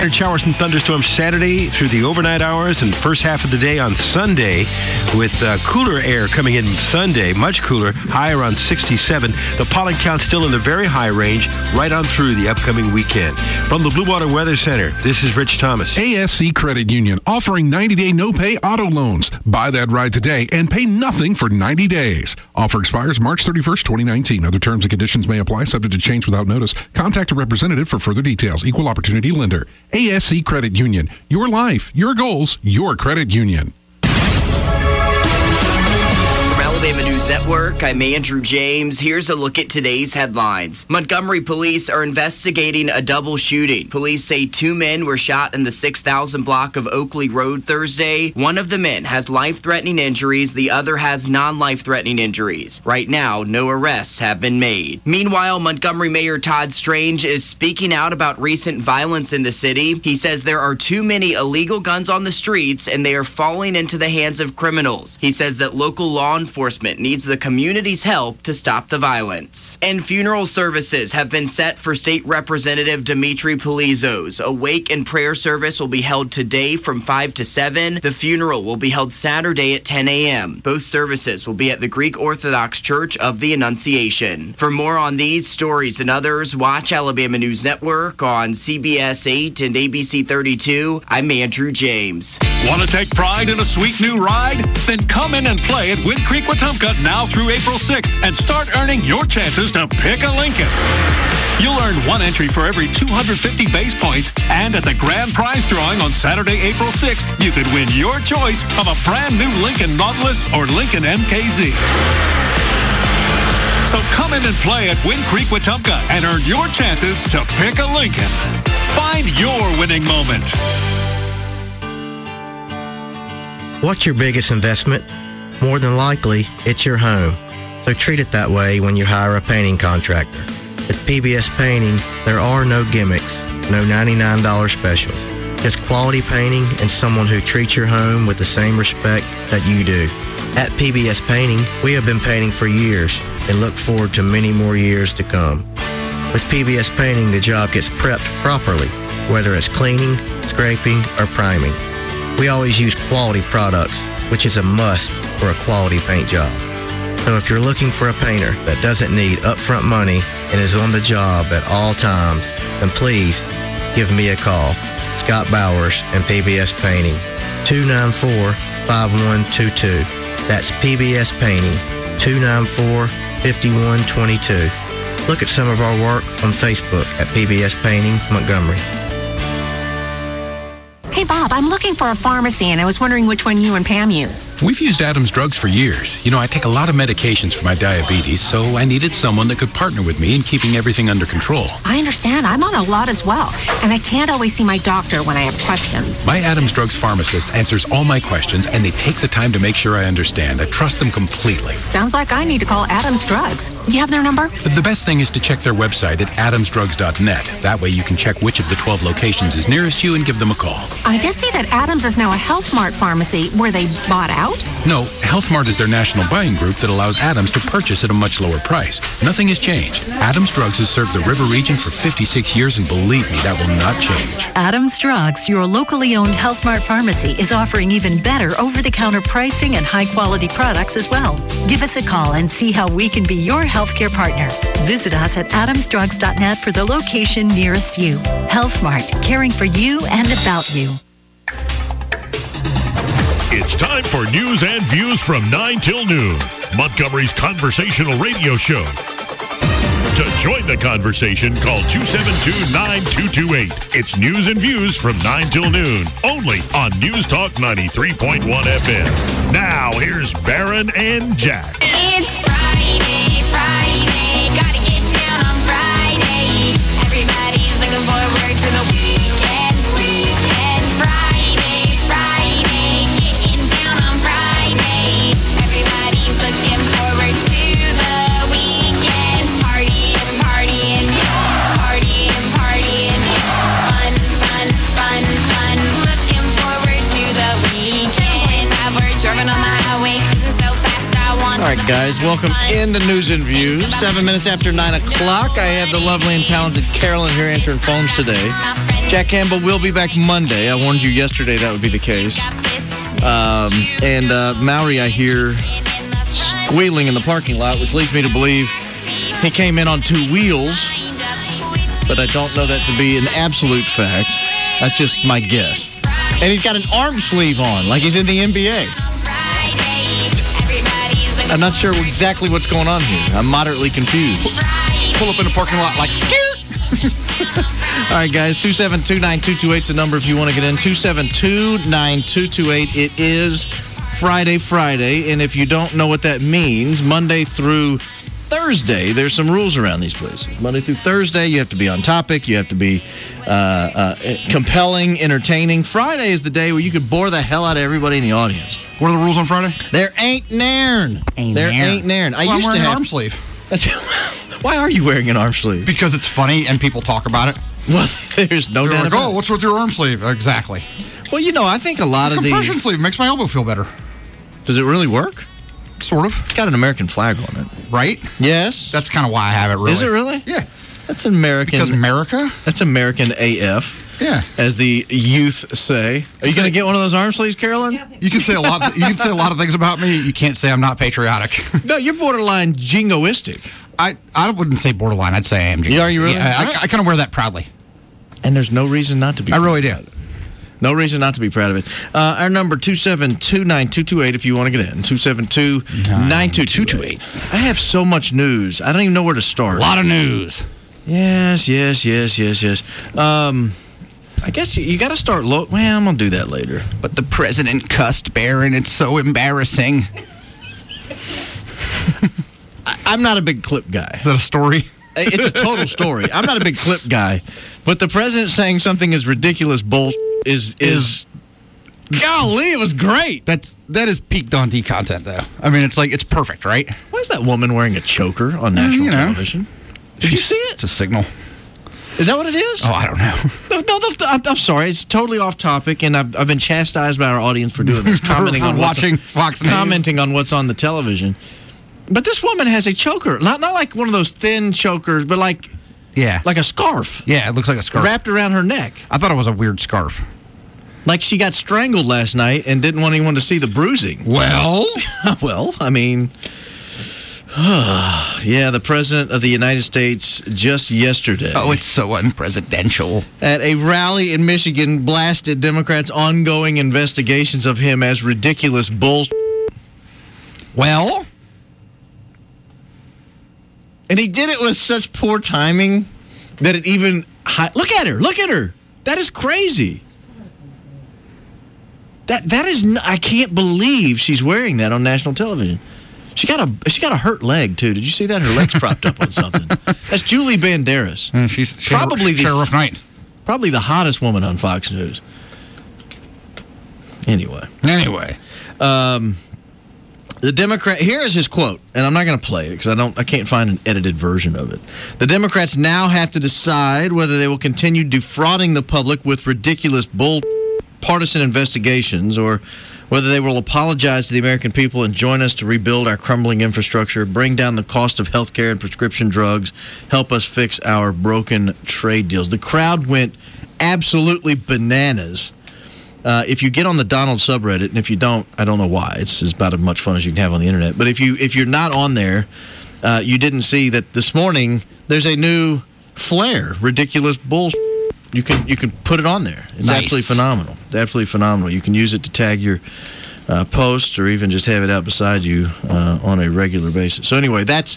Showers and thunderstorms Saturday through the overnight hours and first half of the day on Sunday, with cooler air coming in Sunday, much cooler, high around 67. The pollen count still in the very high range right on through the upcoming weekend. From the Blue Water Weather Center, this is Rich Thomas. ASC Credit Union offering 90-day no-pay auto loans. Buy that ride today and pay nothing for 90 days. Offer expires March 31st, 2019. Other terms and conditions may apply, subject to change without notice. Contact a representative for further details. Equal opportunity lender. ASC Credit Union. Your life, your goals, your credit union. Alabama News Network, I'm Andrew James. Here's a look at today's headlines. Montgomery police are investigating a double shooting. Police say 2 men were shot in the 6,000 block of Oakley Road Thursday. One of the men has life-threatening injuries. The other has non-life-threatening injuries. Right now, no arrests have been made. Meanwhile, Montgomery Mayor Todd Strange is speaking out about recent violence in the city. He says there are too many illegal guns on the streets and they are falling into the hands of criminals. He says that local law enforcement needs the community's help to stop the violence. And funeral services have been set for State Representative Dimitri Polizos. A wake and prayer service will be held today from 5 to 7. The funeral will be held Saturday at 10 a.m. Both services will be at the Greek Orthodox Church of the Annunciation. For more on these stories and others, watch Alabama News Network on CBS 8 and ABC 32. I'm Andrew James. Want to take pride in a sweet new ride? Then come in and play at Wind Creek Wetumpka now through April 6th and start earning your chances to pick a Lincoln. You'll earn 1 entry for every 250 base points, and at the grand prize drawing on Saturday, April 6th, you could win your choice of a brand new Lincoln Nautilus or Lincoln MKZ. So come in and play at Wind Creek Wetumpka and earn your chances to pick a Lincoln. Find your winning moment. What's your biggest investment? More than likely, it's your home. So treat it that way when you hire a painting contractor. At PBS Painting, there are no gimmicks, no $99 specials. Just quality painting and someone who treats your home with the same respect that you do. At PBS Painting, we have been painting for years and look forward to many more years to come. With PBS Painting, the job gets prepped properly, whether it's cleaning, scraping, or priming. We always use quality products, which is a must for a quality paint job. So if you're looking for a painter that doesn't need upfront money and is on the job at all times, then please give me a call. Scott Bowers and PBS Painting, 294-5122. That's PBS Painting, 294-5122. Look at some of our work on Facebook at PBS Painting Montgomery. Hey, Bob, I'm looking for a pharmacy, and I was wondering which one you and Pam use. We've used Adams Drugs for years. You know, I take a lot of medications for my diabetes, so I needed someone that could partner with me in keeping everything under control. I understand. I'm on a lot as well, and I can't always see my doctor when I have questions. My Adams Drugs pharmacist answers all my questions, and they take the time to make sure I understand. I trust them completely. Sounds like I need to call Adams Drugs. You have their number? The best thing is to check their website at adamsdrugs.net. That way you can check which of the 12 locations is nearest you and give them a call. I did see that Adams is now a Health Mart pharmacy. Were they bought out? No, Health Mart is their national buying group that allows Adams to purchase at a much lower price. Nothing has changed. Adams Drugs has served the River region for 56 years, and believe me, that will not change. Adams Drugs, your locally owned Health Mart pharmacy, is offering even better over-the-counter pricing and high-quality products as well. Give us a call and see how we can be your healthcare partner. Visit us at adamsdrugs.net for the location nearest you. Health Mart, caring for you and about you. It's time for news and views from 9 till noon, Montgomery's conversational radio show. To join the conversation, call 272-9228. It's news and views from 9 till noon, only on News Talk 93.1 FM. Now, here's Barron and Jack. It's Friday, gotta get down on Friday. Everybody's looking forward to the weekend. Friday, getting down on Friday. Everybody's looking forward to the weekend. Partying. Fun. Looking forward to the weekend. We're driving on the highway, cruising so fast I want to. All right, guys, welcome into News and Views. 7 minutes after 9 o'clock. I have the lovely and talented Carolyn here answering phones today. Jack Campbell will be back Monday. I warned you yesterday that would be the case. And Maury, I hear squealing in the parking lot, which leads me to believe he came in on two wheels. But I don't know that to be an absolute fact. That's just my guess. And he's got an arm sleeve on, like he's in the NBA. I'm not sure exactly what's going on here. I'm moderately confused. Pull up in the parking lot like, skirt! All right, guys, 272-9228 is the number if you want to get in. 272-9228. It is Friday, and if you don't know what that means, Monday through Thursday, there's some rules around these places. Monday through Thursday, you have to be on topic. You have to be compelling, entertaining. Friday is the day where you could bore the hell out of everybody in the audience. What are the rules on Friday? There ain't nairn. Ain't nairn. I'm wearing an arm sleeve. Why are you wearing an arm sleeve? Because it's funny and people talk about it. Well, there's no doubt about it. What's with your arm sleeve? Exactly. Well, I think a lot of the compression sleeve makes my elbow feel better. Does it really work? Sort of. It's got an American flag on it. Right? Yes. That's kind of why I have it, really. Is it really? Yeah. That's American. Because America? That's American AF. Yeah. As the youth say. Are you going to get one of those arm sleeves, Carolyn? You can say a lot. You can say a lot of things about me. You can't say I'm not patriotic. No, you're borderline jingoistic. I wouldn't say borderline. I'd say I am jingoistic. Are you really? Yeah, I kind of wear that proudly. And there's no reason not to be. I really do. No reason not to be proud of it. Our number, 272-9228, if you want to get in. 272-9228. I have so much news. I don't even know where to start. A lot of news. Yes. I guess you got to start low. Well, I'm going to do that later. But the president cussed Barron. It's so embarrassing. I'm not a big clip guy. Is that a story? It's a total story. I'm not a big clip guy. But the president saying something as ridiculous bull is golly, it was great. That is peak Dundee content, though. I mean, it's perfect, right? Why is that woman wearing a choker on national television? Did you see it? It's a signal. Is that what it is? Oh, I don't know. No, I'm sorry. It's totally off topic, and I've been chastised by our audience for doing this, commenting on watching Fox News, commenting on what's on the television. But this woman has a choker, not like one of those thin chokers, but like a scarf. Yeah, it looks like a scarf wrapped around her neck. I thought it was a weird scarf. Like she got strangled last night and didn't want anyone to see the bruising. Well, I mean. Yeah, the President of the United States just yesterday. Oh, it's so unpresidential. At a rally in Michigan, blasted Democrats' ongoing investigations of him as ridiculous bullshit. Well? And he did it with such poor timing that it even... Look at her. That is crazy. That is... I can't believe she's wearing that on national television. She got a hurt leg too. Did you see that? Her leg's propped up on something. That's Julie Banderas. She's probably Sheriff Knight. Probably the hottest woman on Fox News. Anyway, the Democrat. Here is his quote, and I'm not going to play it because I can't find an edited version of it. The Democrats now have to decide whether they will continue defrauding the public with ridiculous partisan investigations, or whether they will apologize to the American people and join us to rebuild our crumbling infrastructure, bring down the cost of health care and prescription drugs, help us fix our broken trade deals. The crowd went absolutely bananas. If you get on the Donald subreddit, and if you don't, I don't know why. It's about as much fun as you can have on the internet. But if you're not on there, you didn't see that this morning there's a new flare, ridiculous bullshit. You can put it on there. It's absolutely phenomenal. It's absolutely phenomenal. You can use it to tag your posts or even just have it out beside you on a regular basis. So anyway, that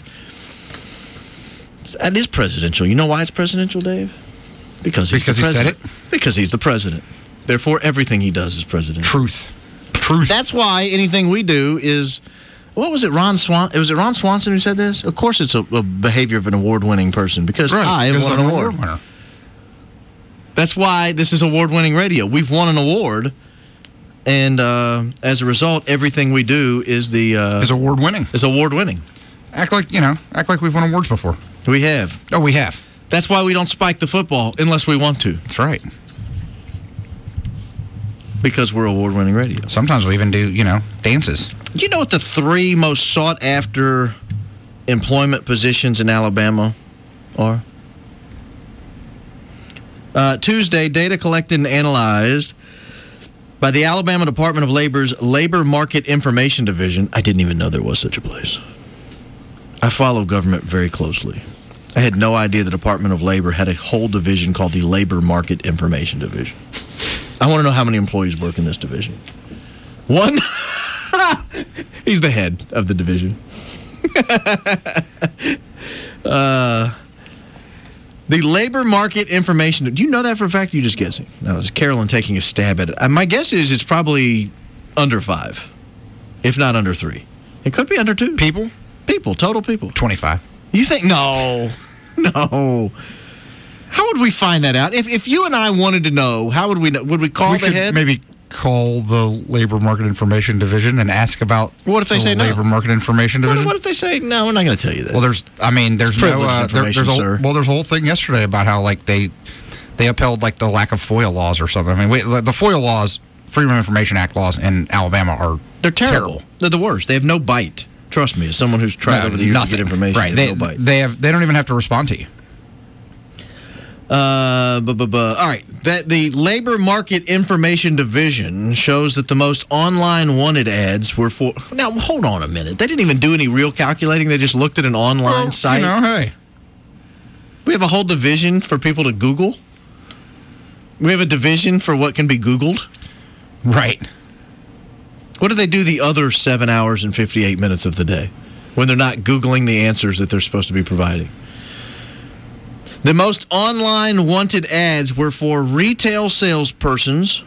is presidential. You know why it's presidential, Dave? Because he's the president. He said it? Because he's the president. Therefore, everything he does is presidential. Truth. That's why anything we do is... What was it, Ron Swanson? Was it Ron Swanson who said this? Of course it's a behavior of an award-winning person because I have won an award. Winner. That's why this is award-winning radio. We've won an award, and as a result, everything we do is is award-winning. Is award-winning. Act like we've won awards before. We have. Oh, we have. That's why we don't spike the football unless we want to. That's right. Because we're award-winning radio. Sometimes we even do, dances. Do you know what the 3 most sought-after employment positions in Alabama are? Tuesday, data collected and analyzed by the Alabama Department of Labor's Labor Market Information Division. I didn't even know there was such a place. I follow government very closely. I had no idea the Department of Labor had a whole division called the Labor Market Information Division. I want to know how many employees work in this division. One? He's the head of the division. The Labor Market Information. Do you know that for a fact? Or are you just guessing? No, it's Carolyn taking a stab at it. My guess is it's probably under 5, if not under 3. It could be under 2. People, total people. 25. You think? No. How would we find that out? If you and I wanted to know, how would we know? Would we call the head? Maybe call the Labor Market Information Division and ask about what if they say no? Labor Market Information Division. What if they say no? We're not going to tell you that. Well, there's a whole thing yesterday about how like they upheld like the lack of FOIA laws or something. I mean, the FOIA laws, Freedom of Information Act laws in Alabama they're terrible. They're the worst. They have no bite. Trust me, as someone who's tried over the years to get information, right? They have no bite. They don't even have to respond to you. All right. That the Labor Market Information Division shows that the most online wanted ads were for. Now, hold on a minute. They didn't even do any real calculating. They just looked at an online site. Hey, we have a whole division for people to Google. We have a division for what can be Googled. Right. What do they do the other 7 hours and 58 minutes of the day when they're not Googling the answers that they're supposed to be providing? The most online wanted ads were for retail salespersons,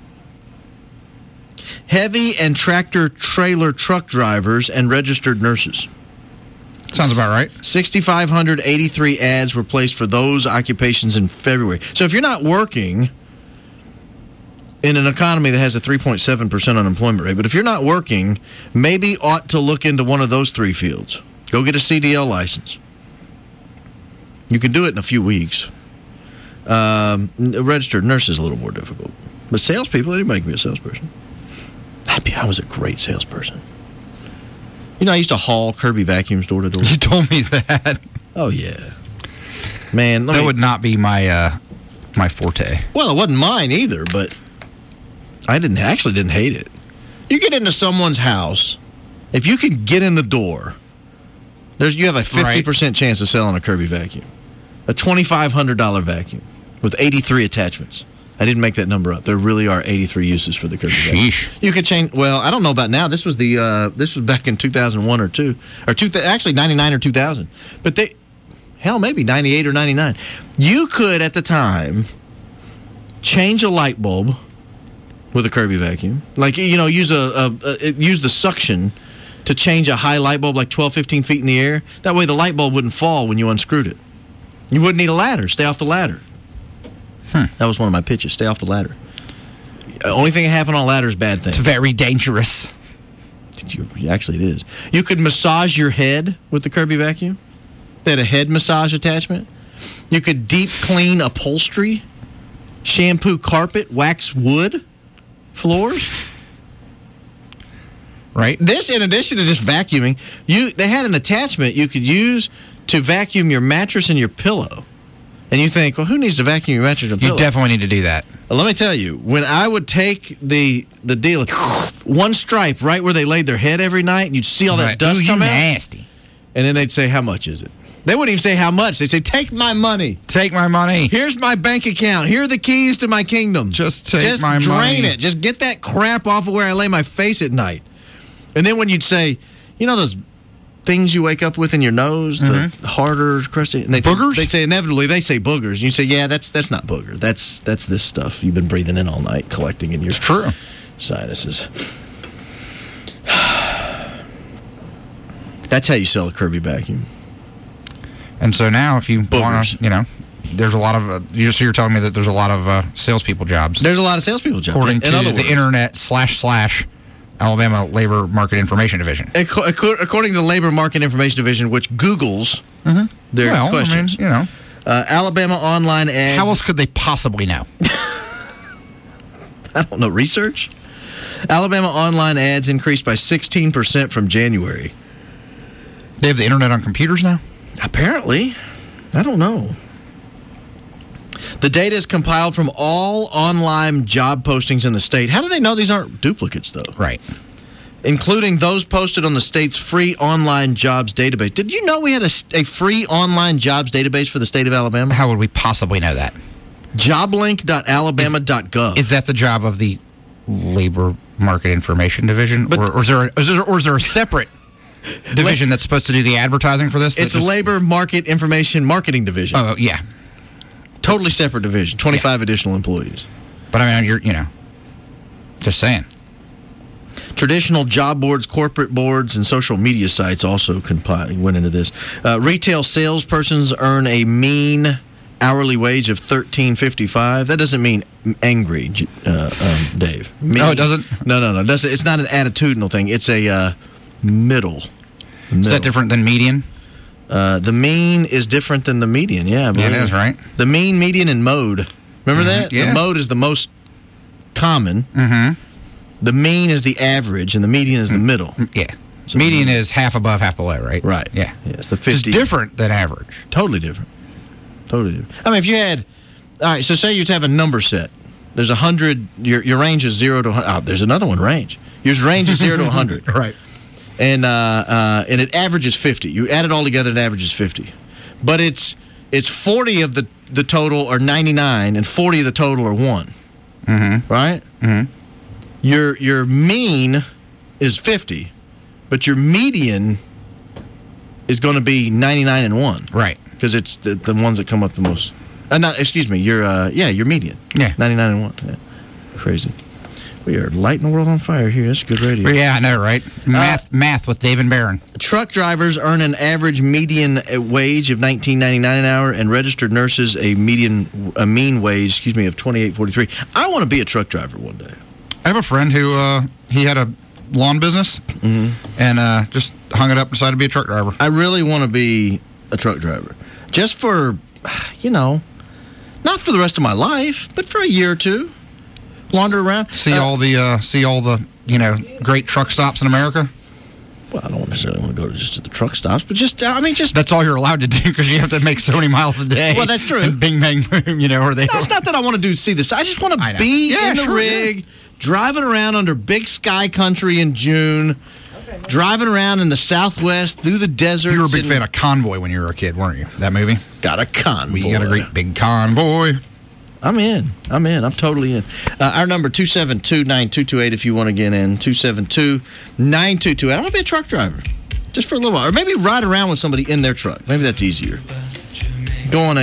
heavy and tractor-trailer truck drivers, and registered nurses. Sounds about right. 6,583 ads were placed for those occupations in February. So if you're not working in an economy that has a 3.7% unemployment rate, but if you're not working, maybe ought to look into one of those 3 fields. Go get a CDL license. You can do it in a few weeks. A registered nurse is a little more difficult. But salespeople, anybody can be a salesperson. I was a great salesperson. You know, I used to haul Kirby vacuums door to door. You told me that. Oh, yeah. Man, that would not be my forte. Well, it wasn't mine either, but I didn't hate it. You get into someone's house, if you can get in the door, you have a 50% chance of selling a Kirby vacuum. A $2,500 vacuum with 83 attachments. I didn't make that number up. There really are 83 uses for the Kirby vacuum. You could change. Well, I don't know about now. This was back in 2001 or 2, or actually 99 or 2000. But maybe 98 or 99. You could at the time change a light bulb with a Kirby vacuum, like use the suction to change a high light bulb like 12, 15 feet in the air. That way the light bulb wouldn't fall when you unscrewed it. You wouldn't need a ladder. Stay off the ladder. That was one of my pitches. Stay off the ladder. The only thing that happened on a ladder is bad things. It's very dangerous. Actually, it is. You could massage your head with the Kirby vacuum. They had a head massage attachment. You could deep clean upholstery, shampoo carpet, wax wood floors. Right. This, in addition to just vacuuming, they had an attachment you could use to vacuum your mattress and your pillow. And you think, well, who needs to vacuum your mattress and pillow? You definitely need to do that. Well, let me tell you, when I would take the deal, one stripe right where they laid their head every night, and you'd see all that dust come out. Nasty. And then they'd say, how much is it? They wouldn't even say how much. They'd say, take my money. Take my money. Here's my bank account. Here are the keys to my kingdom. Just my money. Just drain it. Just get that crap off of where I lay my face at night. And then when you'd say, those things you wake up with in your nose, the harder, crusty, and boogers? They'd say inevitably they say boogers. And you say, yeah, that's not booger. That's this stuff you've been breathing in all night, collecting in your sinuses. That's how you sell a Kirby vacuum. And so now, if you want to, there's a lot of. You're telling me that there's a lot of salespeople jobs. There's a lot of salespeople jobs, according to the internet / Alabama Labor Market Information Division. According to the Labor Market Information Division, which Googles their questions. Alabama online ads. How else could they possibly know? I don't know. Research? Alabama online ads increased by 16% from January. They have the internet on computers now? Apparently. I don't know. The data is compiled from all online job postings in the state. How do they know these aren't duplicates, though? Right. Including those posted on the state's free online jobs database. Did you know we had a free online jobs database for the state of Alabama? How would we possibly know that? Joblink.alabama.gov. Is that the job of the Labor Market Information Division? Or is there a separate division that's supposed to do the advertising for this? It's a Labor Market Information Marketing Division. Oh, yeah. Totally separate division. 25 additional employees. But I mean, just saying. Traditional job boards, corporate boards, and social media sites also went into this. Retail salespersons earn a mean hourly wage of $13.55. That doesn't mean angry, Dave. No, it doesn't? No. It's not an attitudinal thing. It's a middle. Is that different than median? The mean is different than the median, yeah. Yeah, it is, right? The mean, median, and mode. Remember that? Yeah. The mode is the most common. Mm-hmm. The mean is the average, and the median is the middle. Yeah. So median is half above, half below, right? Right. Yeah. It's the 50. It's different than average. Totally different. I mean, if you had, all right, so say you have a number set. There's 100, your range is 0 to 100. Oh, there's another one, range. Your range is 0 to 100. Right. And it averages 50. You add it all together, it averages 50. But it's 40 of the total are 99, and 40 of the total are 1. Mm-hmm. Right? Mm-hmm. Your mean is 50, but your median is going to be 99 and 1. Right. Because it's the ones that come up the most. Your median. Yeah. 99 and 1. Yeah. Crazy. We are lighting the world on fire here. That's good radio. Yeah, I know, right? Math with Dave and Barron. Truck drivers earn an average median wage of $19.99 an hour, and registered nurses a mean wage, of $28.43. I want to be a truck driver one day. I have a friend who he had a lawn business and just hung it up and decided to be a truck driver. I really want to be a truck driver. Just for, not for the rest of my life, but for a year or two. Wander around. See all the great truck stops in America? Well, I don't necessarily want to go to the truck stops, but just that's all you're allowed to do because you have to make so many miles a day. Well, that's true. And bing, bang, boom, or they. No, it's not that I want to see this. I just want to be in the rig, driving around under big sky country in June, driving around in the Southwest through the desert. You were a big fan of Convoy when you were a kid, weren't you? That movie? Got a convoy. We got a great big convoy. I'm in. I'm totally in. Our number, 272-9228, if you want to get in. 272-9228. I want to be a truck driver. Just for a little while. Or maybe ride around with somebody in their truck. Maybe that's easier. Go on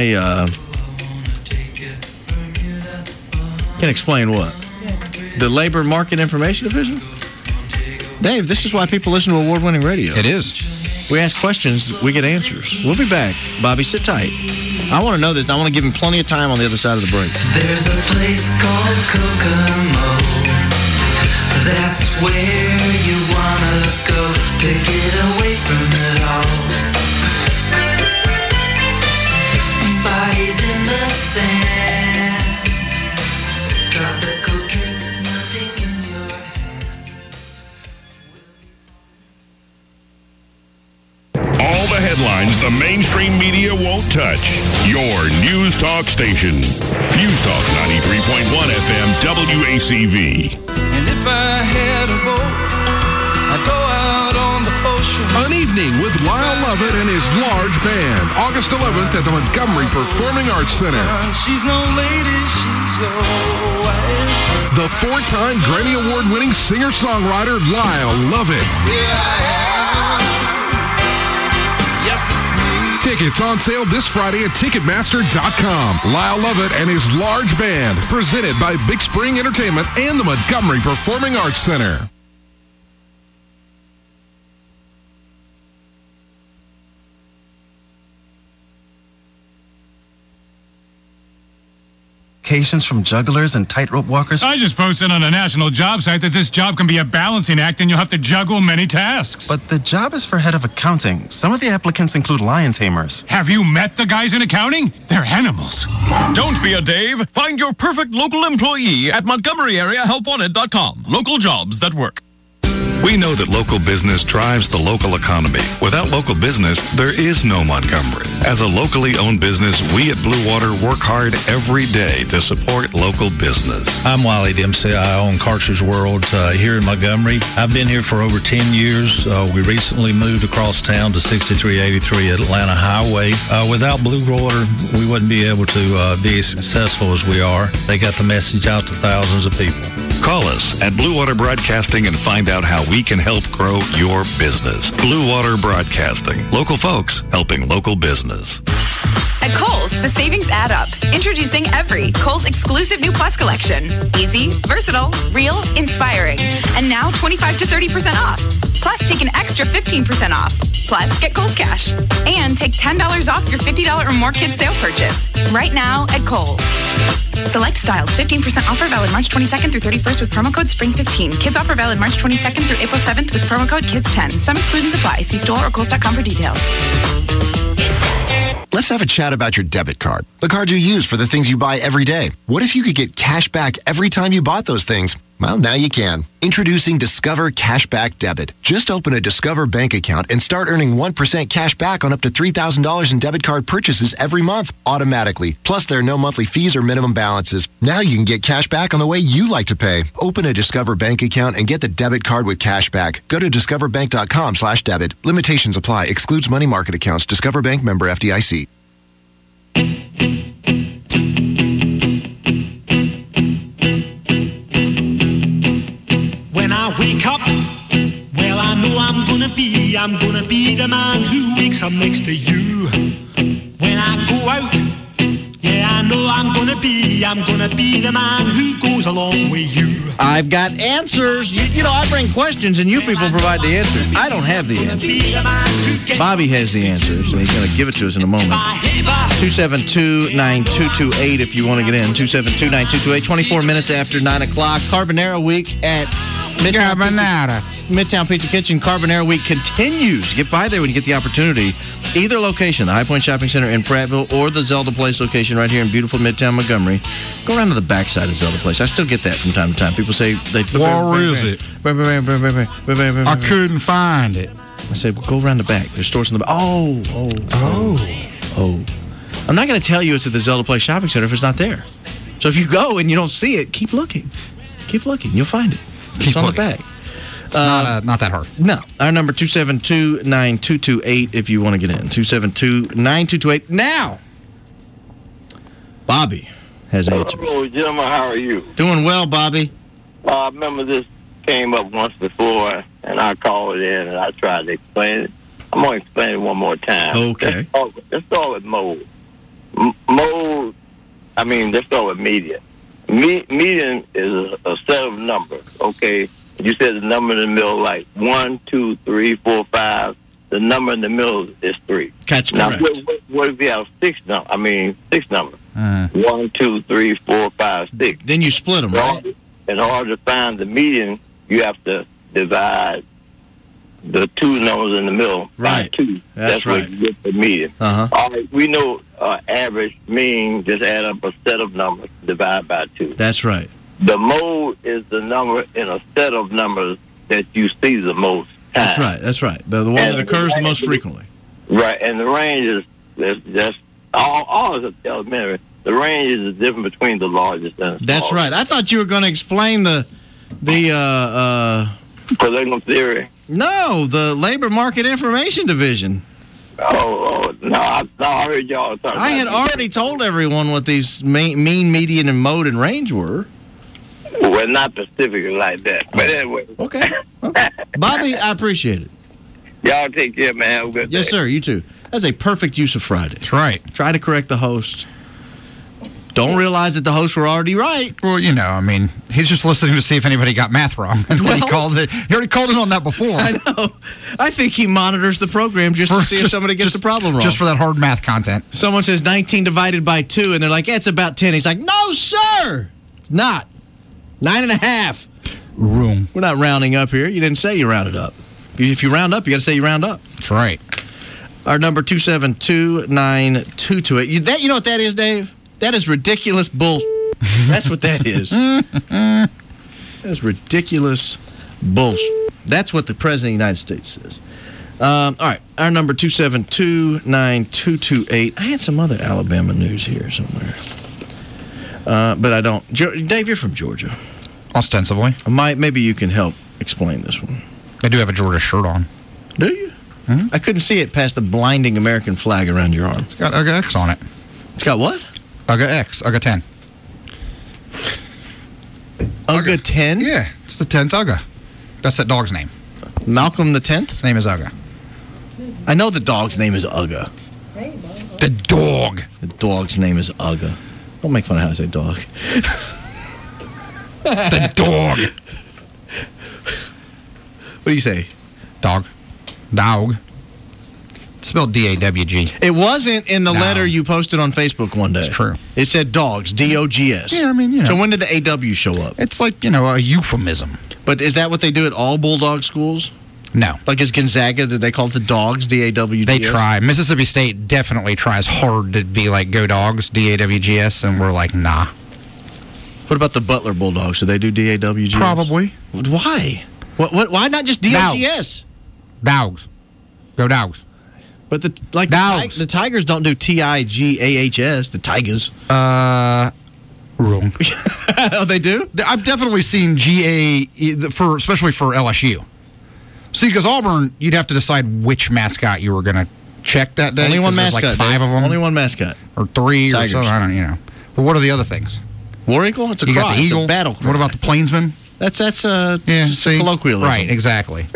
can't explain what? The Labor Market Information Division? Dave, this is why people listen to award-winning radio. It is. We ask questions, we get answers. We'll be back. Bobby, sit tight. I want to know this, and I want to give him plenty of time on the other side of the break. There's a place called Kokomo. That's where you want to go to get away from it all. Bodies in the sand. Tropical drink, nothing in your hand. All the headlines the mainstream media won't touch. Your News Talk station. News Talk 93.1 FM WACV. And if I had a boat, I'd go out on the ocean. An evening with Lyle Lovett and his large band. August 11th at the Montgomery Performing Arts Center. She's no lady, she's your wife. The 4-time Grammy Award-winning singer-songwriter Lyle Lovett. Tickets on sale this Friday at Ticketmaster.com. Lyle Lovett and his large band, presented by Big Spring Entertainment and the Montgomery Performing Arts Center. From jugglers and tightrope walkers. I just posted on a national job site that this job can be a balancing act and you'll have to juggle many tasks. But the job is for head of accounting. Some of the applicants include lion tamers. Have you met the guys in accounting? They're animals. Don't be a Dave. Find your perfect local employee at MontgomeryAreaHelpWanted.com. Local jobs that work. We know that local business drives the local economy. Without local business, there is no Montgomery. As a locally owned business, we at Blue Water work hard every day to support local business. I'm Wiley Dempsey. I own Carter's World here in Montgomery. I've been here for over 10 years. We recently moved across town to 6383 Atlanta Highway. Without Blue Water, we wouldn't be able to be as successful as we are. They got the message out to thousands of people. Call us at Blue Water Broadcasting and find out how we can help grow your business. Blue Water Broadcasting. Local folks helping local business. At Kohl's, the savings add up. Introducing Every, Kohl's exclusive new Plus collection. Easy, versatile, real, inspiring. And now 25 to 30% off. Plus, take an extra 15% off. Plus, get Kohl's Cash. And take $10 off your $50 or more kids sale purchase. Right now at Kohl's. Select styles, 15% offer valid March 22nd through 31st with promo code SPRING15. Kids offer valid March 22nd through April 7th with promo code KIDS10. Some exclusions apply. See store or Kohl's.com for details. Let's have a chat about your debit card. The card you use for the things you buy every day. What if you could get cash back every time you bought those things? Well, now you can. Introducing Discover Cashback Debit. Just open a Discover bank account and start earning 1% cash back on up to $3,000 in debit card purchases every month, automatically. Plus, there are no monthly fees or minimum balances. Now you can get cash back on the way you like to pay. Open a Discover bank account and get the debit card with cash back. Go to discoverbank.com/debit. Limitations apply. Excludes money market accounts. Discover Bank, member FDIC. Wake up, well I know I'm gonna be the man who wakes up next to you. When I go out, yeah I know I'm gonna be the man who goes along with you. I've got answers. You know, I bring questions and you people provide the answers. I don't have the answers. Bobby has the answers and he's going to give it to us in a moment. 272-9228 if you want to get in. 272-9228, 24 minutes after 9 o'clock. Carbonara Week at Midtown Pizza Kitchen. Carbonara Week continues. Get by there when you get the opportunity. Either location, the High Point Shopping Center in Prattville or the Zelda Place location right here in beautiful Midtown Montgomery. Go around to the backside of Zelda Place. I still get that from time to time. People say, where is it? I couldn't find it. I say, well, go around the back. There's stores in the back. Oh. I'm not going to tell you it's at the Zelda Place Shopping Center if it's not there. So if you go and you don't see it, keep looking. Keep looking. You'll find it. It's on the back. It's not that hard. No. Our number 272-9228 if you want to get in. 272-9228. Now, Bobby has answers. Hello, gentlemen. How are you? Doing well, Bobby. I remember this came up once before, and I called in and I tried to explain it. I'm going to explain it one more time. Okay. Let's start with mode. Mode, let's start with median. Median is a set of numbers, okay? You said the number in the middle, like 1, 2, 3, 4, 5. The number in the middle is 3. That's correct. Now, what if you have 6 numbers? 1, 2, 3, 4, 5, 6. Then you split them, right? In order to find the median, you have to divide the 2 numbers in the middle by 2. That's right. where you get the median. Uh-huh. All right, we know average, mean, just add up a set of numbers, divide by 2. That's right. The mode is the number in a set of numbers that you see the most time. That's right. The one that occurs the most frequently. Right, and the range is just all is elementary. The range is the difference between the largest and the That's right. I thought you were going to explain the political theory. No, the Labor Market Information Division. No, I heard y'all talk about I had already told everyone what these mean, median, and mode and range were. Well, not specifically like that. But anyway. Okay. Bobby, I appreciate it. Y'all take care, man. Have a good day. Yes, sir. You too. That's a perfect use of Friday. That's right. Try to correct the host. Don't realize that the hosts were already right. Well, he's just listening to see if anybody got math wrong. And he called it. He already called it on that before. I know. I think he monitors the program just to see if somebody gets the problem wrong. Just for that hard math content. Someone says 19 divided by 2, and they're like, it's about 10. He's like, no, sir. It's not. 9.5. Room. We're not rounding up here. You didn't say you rounded up. If you round up, you got to say you round up. That's right. Our number 272-9228. You know what that is, Dave? That is ridiculous bull. That's what that is. That's ridiculous bullshit. That's what the President of the United States says. All right, our number 272-9228. I had some other Alabama news here somewhere, but I don't. Dave, you're from Georgia. Ostensibly. Maybe you can help explain this one. I do have a Georgia shirt on. Do you? Mm-hmm. I couldn't see it past the blinding American flag around your arm. It's got UGA X on it. It's got what? UGA X, UGA 10. UGA 10? Yeah, it's the 10th UGA. That's that dog's name. Malcolm the 10th? His name is UGA. I know the dog's name is UGA. The dog. The dog's name is UGA. Don't make fun of how I say dog. The dog. What do you say? Dog. Dog. It's spelled D-A-W-G. It wasn't in the letter you posted on Facebook one day. It's true. It said dogs, D-O-G-S. Yeah, I mean, you know. So when did the A-W show up? It's like, you know, a euphemism. But is that what they do at all Bulldog schools? No. Like is Gonzaga, did they call it the dogs, D-A-W-G-S? They try. Mississippi State definitely tries hard to be like, go dogs, D-A-W-G-S, and we're like, nah. What about the Butler Bulldogs? Do they do D-A-W-G-S? Probably. Why? Why not just D-O-G-S? Dogs. Go dogs. But the Tigers don't do T-I-G-A-H-S, the Tigers. Wrong. Oh, they do? I've definitely seen G-A, especially for LSU. See, because Auburn, you'd have to decide which mascot you were going to check that day. Only one mascot. There's like 5 of them. Only one mascot. Or 3 Tigers. or so. I don't know. But what are the other things? War Eagle? It's a you cry. got the Eagle. It's a battle cry. What about the Plainsman? That's colloquialism. Right, exactly.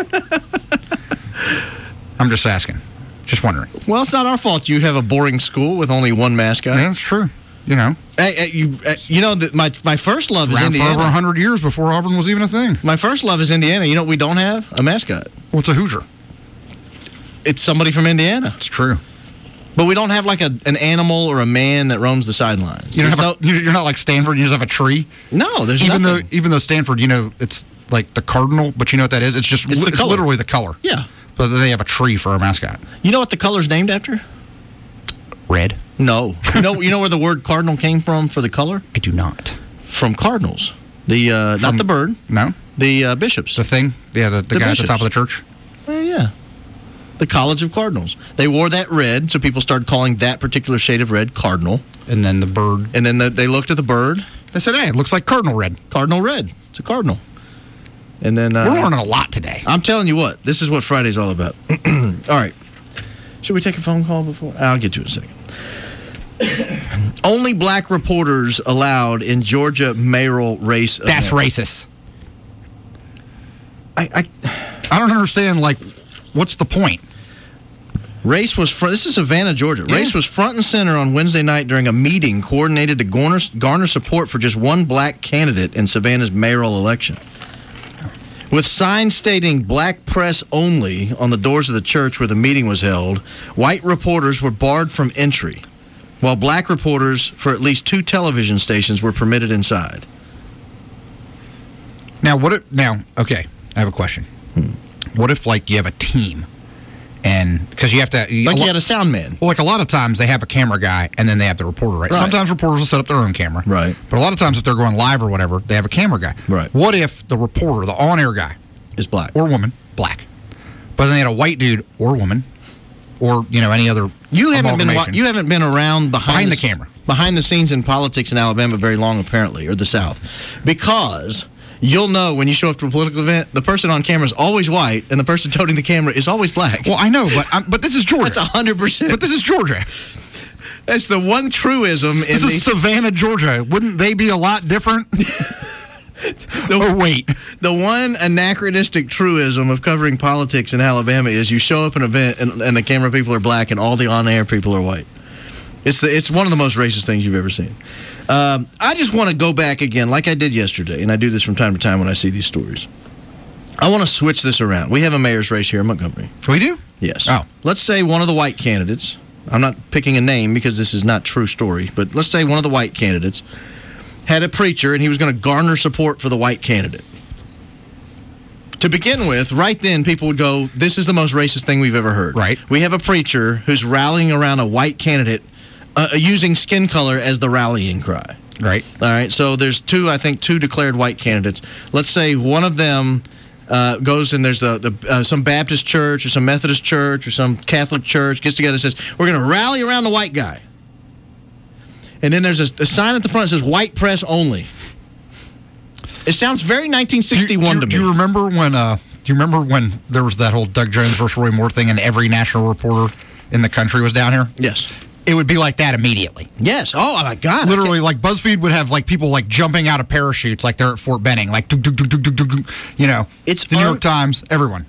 I'm just asking. Just wondering. Well, it's not our fault you have a boring school with only one mascot. Yeah, that's true. You know. You know, that my first love is Indiana. For over 100 years before Auburn was even a thing. My first love is Indiana. You know what we don't have? A mascot. Well, it's a Hoosier. It's somebody from Indiana. It's true. But we don't have like an animal or a man that roams the sidelines. You're not like Stanford. You just have a tree. No, there's nothing. Even though Stanford, you know, it's like the cardinal, but you know what that is? It's literally the color. Yeah. But they have a tree for a mascot. You know what the color's named after? Red. No. You know where the word cardinal came from for the color? I do not. From cardinals. Not the bird. No. The bishops. The thing? Yeah, the guy bishops. At the top of the church? Yeah. The College of Cardinals. They wore that red, so people started calling that particular shade of red cardinal. And then the bird. And then they looked at the bird. They said, hey, it looks like cardinal red. Cardinal red. It's a cardinal. And then we're learning a lot today. I'm telling you what, this is what Friday's all about. All right. Should we take a phone call before? I'll get to it in a second. Only black reporters allowed in Georgia mayoral race. That's racist. I don't understand, like, what's the point? Race was this is Savannah, Georgia. Yeah. Race was front and center on Wednesday night during a meeting coordinated to garner support for just one black candidate in Savannah's mayoral election. With signs stating black press only on the doors of the church where the meeting was held, white reporters were barred from entry, while black reporters for at least 2 television stations were permitted inside. Okay, I have a question. What if, like, you have a team? And because you have to, you had a sound man. Well, like a lot of times they have a camera guy and then they have the reporter, right? Sometimes reporters will set up their own camera, right? But a lot of times if they're going live or whatever, they have a camera guy, right? What if the reporter, the on-air guy, is black or woman, black, but then they had a white dude or woman, or any other? You haven't been around behind the camera, behind the scenes in politics in Alabama very long, apparently, or the South, because. You'll know when you show up to a political event, the person on camera is always white, and the person toting the camera is always black. Well, I know, but this is Georgia. That's 100%. But this is Georgia. That's the one truism. This is Savannah, Georgia. Wouldn't they be a lot different? Wait. The one anachronistic truism of covering politics in Alabama is you show up at an event, and the camera people are black, and all the on-air people are white. It's one of the most racist things you've ever seen. I just want to go back again, like I did yesterday, and I do this from time to time when I see these stories. I want to switch this around. We have a mayor's race here in Montgomery. We do? Yes. Oh. Let's say one of the white candidates, I'm not picking a name because this is not true story, but let's say one of the white candidates had a preacher and he was going to garner support for the white candidate. To begin with, right then people would go, this is the most racist thing we've ever heard. Right. We have a preacher who's rallying around a white candidate using skin color as the rallying cry. Right. All right. So there's two declared white candidates. Let's say one of them goes and there's some Baptist church or some Methodist church or some Catholic church gets together and says, we're going to rally around the white guy. And then there's a sign at the front that says white press only. It sounds very 1961 to me. Do you remember when there was that whole Doug Jones versus Roy Moore thing and every national reporter in the country was down here? Yes. It would be like that immediately. Yes. Oh, my God. Literally, like, BuzzFeed would have, like, people, like, jumping out of parachutes like they're at Fort Benning. Like, you know. It's the New York Times, everyone.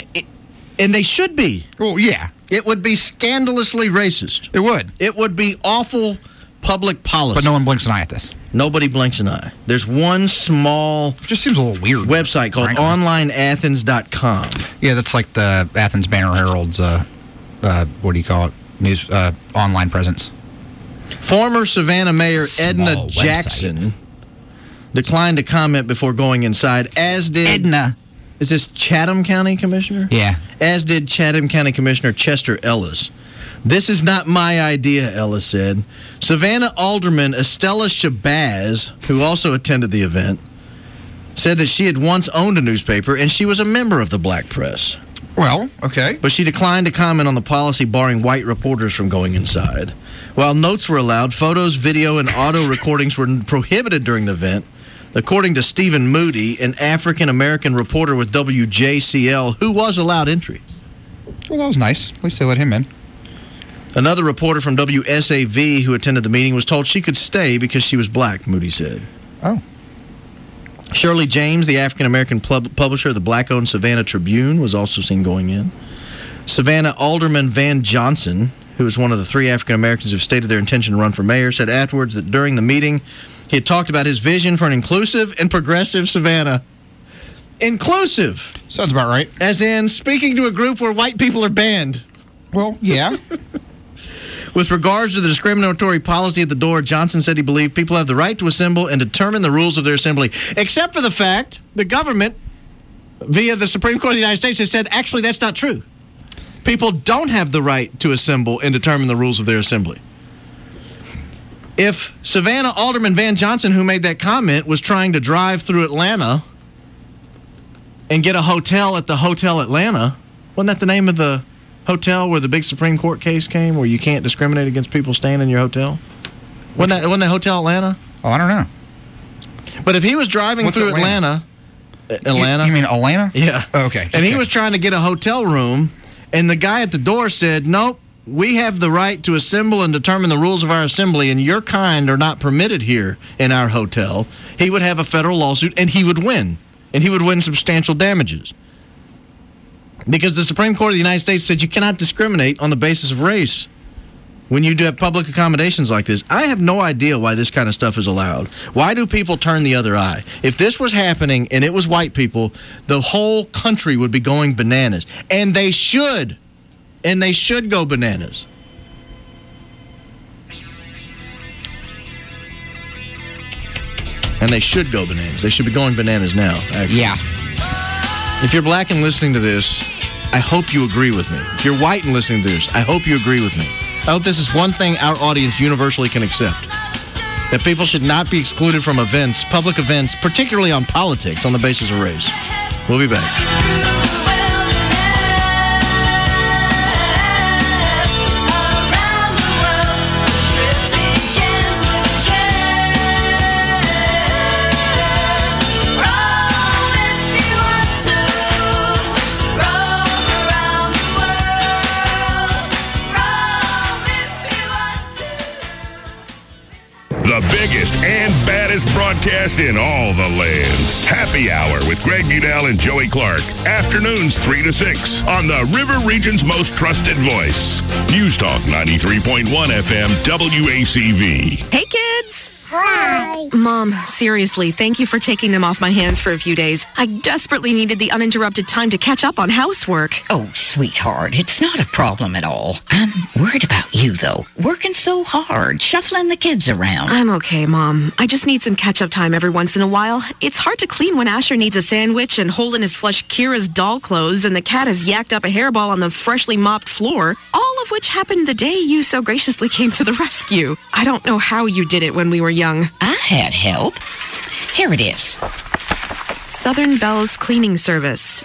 And they should be. Well, yeah. It would be scandalously racist. It would. It would be awful public policy. But no one blinks an eye at this. Nobody blinks an eye. There's one small... It just seems a little weird. ...website called onlineathens.com. Yeah, that's like the Athens Banner Herald's, what do you call it? News online presence. Former Savannah Mayor Edna Jackson declined to comment before going inside, as did... Edna. Is this Chatham County Commissioner? Yeah. As did Chatham County Commissioner Chester Ellis. This is not my idea, Ellis said. Savannah Alderman Estella Shabazz, who also attended the event, said that she had once owned a newspaper and she was a member of the black press. Well, okay. But she declined to comment on the policy barring white reporters from going inside. While notes were allowed, photos, video, and audio recordings were prohibited during the event, according to Stephen Moody, an African-American reporter with WJCL, who was allowed entry. Well, that was nice. At least they let him in. Another reporter from WSAV who attended the meeting was told she could stay because she was black, Moody said. Oh. Shirley James, the African-American publisher of the black-owned Savannah Tribune, was also seen going in. Savannah Alderman Van Johnson, who is one of the 3 African-Americans who have stated their intention to run for mayor, said afterwards that during the meeting, he had talked about his vision for an inclusive and progressive Savannah. Inclusive. Sounds about right. As in speaking to a group where white people are banned. Well, yeah. With regards to the discriminatory policy at the door, Johnson said he believed people have the right to assemble and determine the rules of their assembly, except for the fact the government, via the Supreme Court of the United States, has said, actually, that's not true. People don't have the right to assemble and determine the rules of their assembly. If Savannah Alderman Van Johnson, who made that comment, was trying to drive through Atlanta and get a hotel at the Hotel Atlanta, wasn't that the name of the hotel where the big Supreme Court case came, where you can't discriminate against people staying in your hotel? Wasn't that Hotel Atlanta? Oh, I don't know. But if he was driving through Atlanta... You mean Atlanta? Yeah. Oh, okay. And he was trying to get a hotel room, and the guy at the door said, nope, we have the right to assemble and determine the rules of our assembly, and your kind are not permitted here in our hotel. He would have a federal lawsuit, and he would win. And he would win substantial damages. Because the Supreme Court of the United States said you cannot discriminate on the basis of race when you do have public accommodations like this. I have no idea why this kind of stuff is allowed. Why do people turn the other eye? If this was happening and it was white people, the whole country would be going bananas. And they should. And they should go bananas. And they should go bananas. They should be going bananas now, actually. Yeah. If you're black and listening to this, I hope you agree with me. If you're white and listening to this, I hope you agree with me. I hope this is one thing our audience universally can accept. That people should not be excluded from events, public events, particularly on politics, on the basis of race. We'll be back. The biggest and baddest broadcast in all the land. Happy Hour with Greg Udell and Joey Clark. Afternoons 3 to 6 on the River Region's most trusted voice. News Talk 93.1 FM WACV. Hey, kids. Hi. Mom, seriously, thank you for taking them off my hands for a few days. I desperately needed the uninterrupted time to catch up on housework. Oh, sweetheart, it's not a problem at all. I'm worried about you, though. Working so hard, shuffling the kids around. I'm okay, Mom. I just need some catch-up time every once in a while. It's hard to clean when Asher needs a sandwich and Holden has flushed Kira's doll clothes and the cat has yacked up a hairball on the freshly mopped floor, all of which happened the day you so graciously came to the rescue. I don't know how you did it when we were young. I had help. Here it is. Southern Bell's Cleaning Service,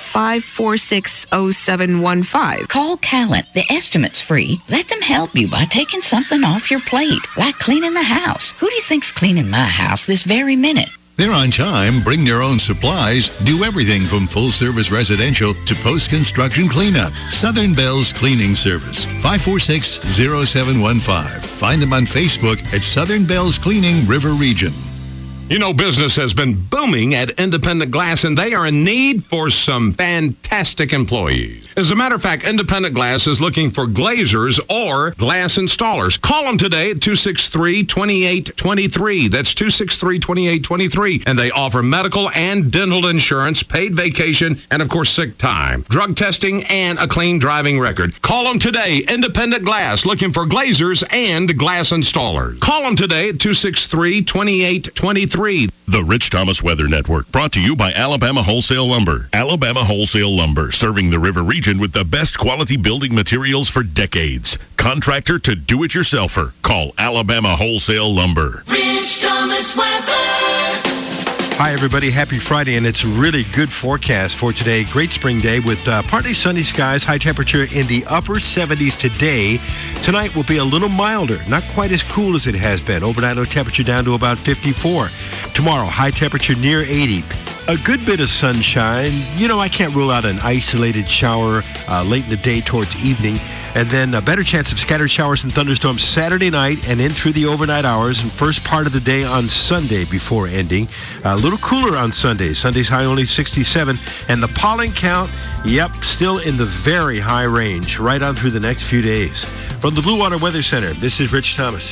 5460715. Call Callant. The estimate's free. Let them help you by taking something off your plate, like cleaning the house. Who do you think's cleaning my house this very minute? They're on time, bring your own supplies, do everything from full-service residential to post-construction cleanup. Southern Bell's Cleaning Service, 5460715. Find them on Facebook at Southern Bell's Cleaning, River Region. You know, business has been booming at Independent Glass, and they are in need for some fantastic employees. As a matter of fact, Independent Glass is looking for glazers or glass installers. Call them today at 263-2823. That's 263-2823. And they offer medical and dental insurance, paid vacation, and, of course, sick time, drug testing, and a clean driving record. Call them today, Independent Glass, looking for glazers and glass installers. Call them today at 263-2823. The Rich Thomas Weather Network, brought to you by Alabama Wholesale Lumber. Alabama Wholesale Lumber, serving the River Region with the best quality building materials for decades. Contractor to do-it-yourselfer. Call Alabama Wholesale Lumber. Rich Thomas Weather. Hi, everybody. Happy Friday, and it's a really good forecast for today. Great spring day with partly sunny skies, high temperature in the upper 70s today. Tonight will be a little milder, not quite as cool as it has been. Overnight low temperature down to about 54. Tomorrow, high temperature near 80. A good bit of sunshine. You know, I can't rule out an isolated shower late in the day towards evening. And then a better chance of scattered showers and thunderstorms Saturday night and in through the overnight hours and first part of the day on Sunday before ending. A little cooler on Sunday. Sunday's high only 67. And the pollen count, yep, still in the very high range right on through the next few days. From the Blue Water Weather Center, this is Rich Thomas.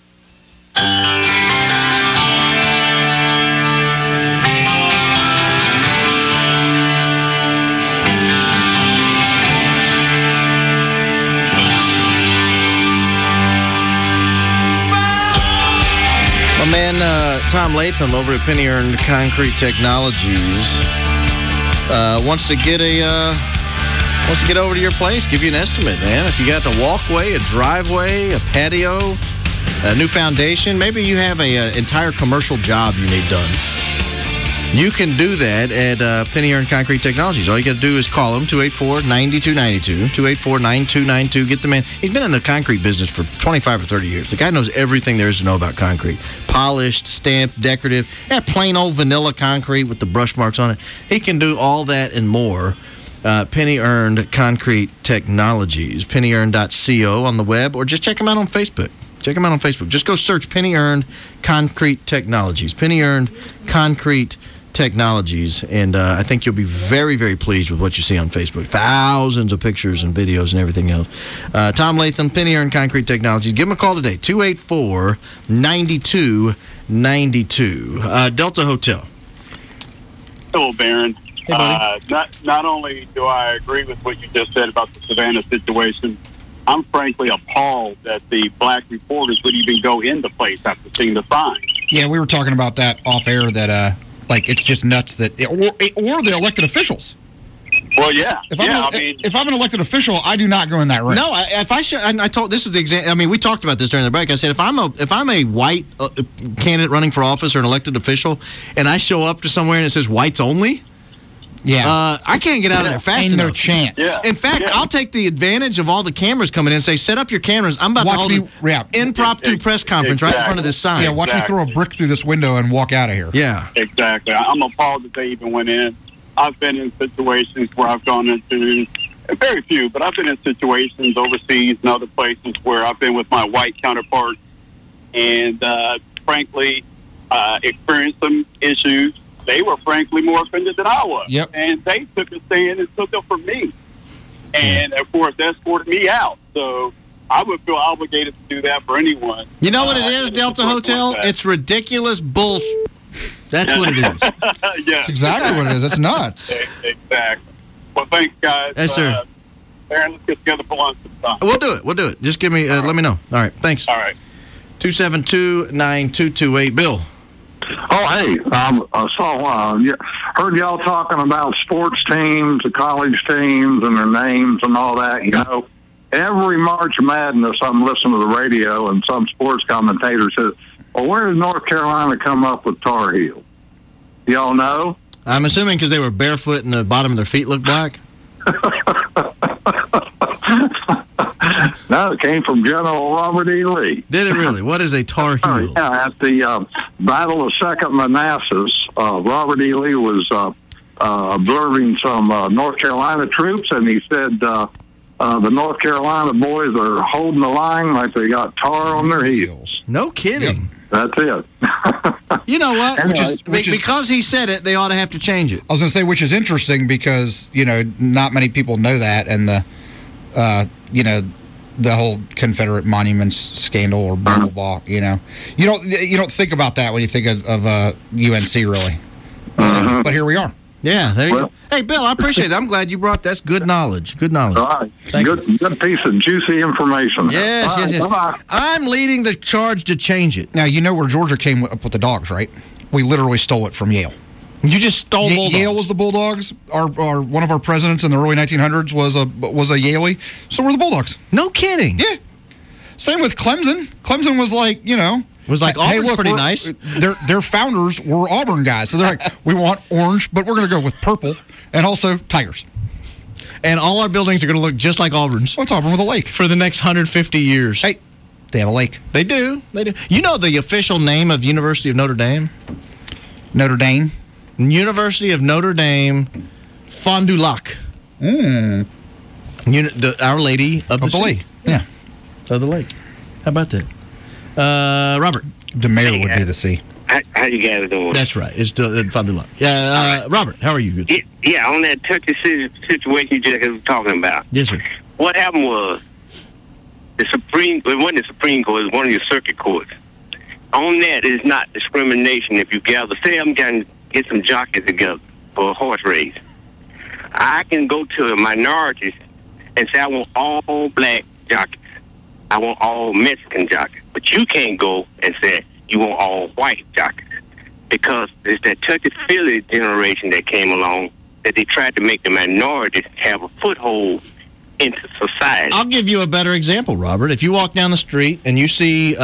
My man Tom Latham over at Penny Earned Concrete Technologies wants to get over to your place, give you an estimate, man. If you got a walkway, a driveway, a patio, a new foundation, maybe you have an entire commercial job you need done. You can do that at Penny Earned Concrete Technologies. All you got to do is call them, 284-9292, 284-9292. Get the man. He's been in the concrete business for 25 or 30 years. The guy knows everything there is to know about concrete. Polished, stamped, decorative, plain old vanilla concrete with the brush marks on it. He can do all that and more. Penny Earned Concrete Technologies, pennyearned.co on the web, or just check him out on Facebook. Check them out on Facebook. Just go search Penny Earned Concrete Technologies. Penny Earned Concrete Technologies, and I think you'll be very, very pleased with what you see on Facebook. Thousands of pictures and videos and everything else. Tom Latham, Penny Earned Concrete Technologies. Give him a call today, 284-9292. Delta Hotel. Hello, Barron. Hey, buddy. Not only do I agree with what you just said about the Savannah situation, I'm frankly appalled that the black reporters would even go in the place after seeing the sign. Yeah, we were talking about that off air, that it's just nuts that or the elected officials. Well, yeah. If I'm an elected official, I do not go in that room. No, I told, this is the example. I mean, we talked about this during the break. I said if I'm a white candidate running for office or an elected official, and I show up to somewhere and it says whites only. Yeah, I can't get out of there fast enough. No chance. Yeah. In fact, I'll take the advantage of all the cameras coming in and say, set up your cameras. I'm about to hold an impromptu press conference right in front of this sign. Yeah, watch me throw a brick through this window and walk out of here. Yeah. Exactly. I'm appalled that they even went in. I've been in situations where I've gone into, very few, but I've been in situations overseas and other places where I've been with my white counterparts and, frankly, experienced some issues. They were, frankly, more offended than I was. Yep. And they took a stand and took up for me. And, of course, escorted me out. So I would feel obligated to do that for anyone. You know what it is, Delta Hotel? Like it's ridiculous bullshit. That's what it is. Yeah. That's exactly what it is. That's nuts. Exactly. Well, thanks, guys. Yes, sir. Aaron, let's get together for lunch sometime. We'll do it. Just give me, let me know. All right, thanks. All right. 272-9228. Bill. Oh, hey, I saw, heard y'all talking about sports teams, the college teams, and their names and all that. You know, every March Madness, I'm listening to the radio, and some sports commentator says, well, where did North Carolina come up with Tar Heel? Y'all know? I'm assuming because they were barefoot and the bottom of their feet looked black? No, it came from General Robert E. Lee. Did it really? What is a Tar Heel? Yeah, at the Battle of Second Manassas, Robert E. Lee was observing some North Carolina troops, and he said the North Carolina boys are holding the line like they got tar on their heels. No kidding. That's it. You know what? Anyway, because he said it, they ought to have to change it. I was going to say, which is interesting because, not many people know that, and the whole Confederate monuments scandal or blah, blah, blah, You don't think about that when you think of UNC, really. But here we are. Yeah, there you go. Hey, Bill, I appreciate it. I'm glad you brought that's good knowledge. Good knowledge. All right. Good piece of juicy information. Yes, All yes. Bye-bye. I'm leading the charge to change it. Now, you know where Georgia came up with the dogs, right? We literally stole it from Yale. You just stole Bulldogs? Yale was the Bulldogs. Our one of our presidents in the early 1900s was a Yalie. So we're the Bulldogs. No kidding. Yeah. Same with Clemson. Clemson was like, was like, Auburn's pretty nice. Their founders were Auburn guys. So they're like, we want orange, but we're going to go with purple and also Tigers. And all our buildings are going to look just like Auburn's. What's Auburn with a lake? For the next 150 years. Hey, they have a lake. They do. You know the official name of University of Notre Dame? Notre Dame? University of Notre Dame, Fond du Lac. Our Lady of the Lake. Yeah. Of the lake. How about that? Robert. The mayor would be the C. How you guys doing? That's right. It's Fond du Lac. Yeah, Robert, how are you? Yeah, on that touchy situation you just was talking about. Yes, sir. What happened was it wasn't the Supreme Court, it was one of your circuit courts. On that, it's not discrimination if you gather. Say I'm going to get some jockeys together for a horse race. I can go to minorities and say I want all black jockeys. I want all Mexican jockeys. But you can't go and say you want all white jockeys. Because it's that touchy-feely generation that came along that they tried to make the minorities have a foothold into society. I'll give you a better example, Robert. If you walk down the street and you see